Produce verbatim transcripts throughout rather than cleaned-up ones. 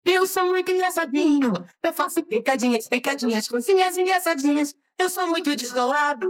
Eu sou muito engraçadinho. Eu faço picadinhas, picadinhas, coisinhas engraçadinhas. Eu sou muito descolado.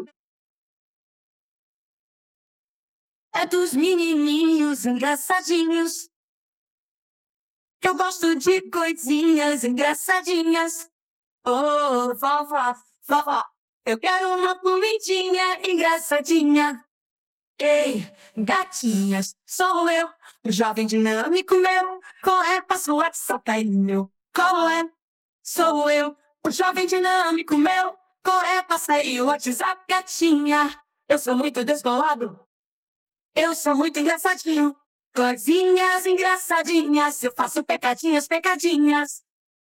É dos menininhos engraçadinhos. Eu gosto de coisinhas engraçadinhas. Oh, vovó, vovó, eu quero uma comidinha engraçadinha. Ei, gatinhas, sou eu, o jovem dinâmico meu. Qual é? Passa o WhatsApp aí meu. Qual é? Sou eu, o jovem dinâmico meu. Qual é? Passa aí o WhatsApp, gatinha. Eu sou muito descolado. Eu sou muito engraçadinho. Coisinhas engraçadinhas. Eu faço pecadinhas, pecadinhas.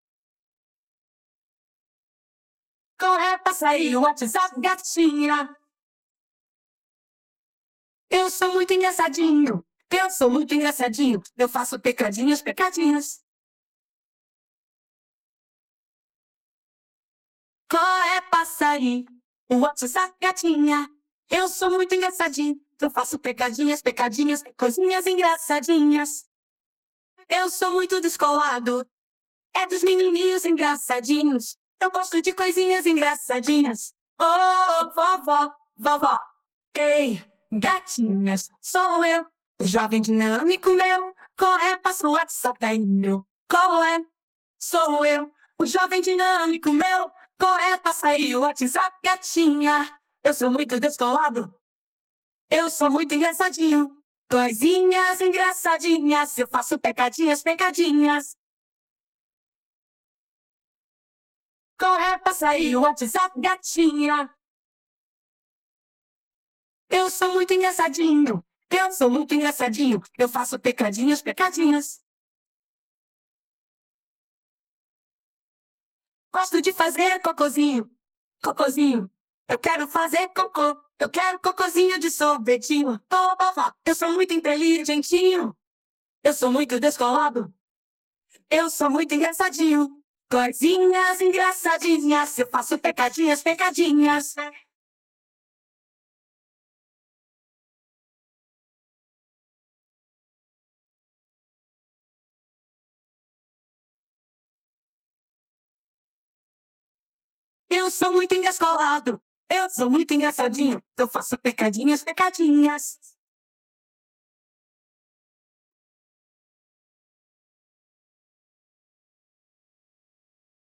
Corre, passa aí o WhatsApp, gatinha. Eu sou muito engraçadinho. Eu sou muito engraçadinho. Eu faço pecadinhas, pecadinhas. Corre, passa aí o WhatsApp, gatinha. Eu sou muito engraçadinho. Eu faço pecadinhas, pecadinhas, coisinhas engraçadinhas. Eu sou muito descolado. É dos menininhos engraçadinhos. Eu gosto de coisinhas engraçadinhas. Oh, vovó, vovó. Ei, gatinhas, sou eu, o jovem dinâmico meu. Corre, passa o WhatsApp aí meu. Qual é? Sou eu, o jovem dinâmico meu. Corre, passa aí o WhatsApp, gatinha. Eu sou muito descolado. Eu sou muito engraçadinho. Coisinhas engraçadinhas. Eu faço pecadinhas, pecadinhas. Corre, passa aí o WhatsApp, gatinha. Eu sou muito engraçadinho. Eu sou muito engraçadinho. Eu faço pecadinhas, pecadinhas. Gosto de fazer cocôzinho. Cocôzinho. Eu quero fazer cocô. Eu quero cocôzinho de sorvetinho. Oh, vovó, eu sou muito inteligentinho. Eu sou muito descolado. Eu sou muito engraçadinho. Coisinhas engraçadinhas. Eu faço pecadinhas, pecadinhas. Eu sou muito engraçado. Eu sou muito engraçadinho. Eu faço pecadinhas, pecadinhas.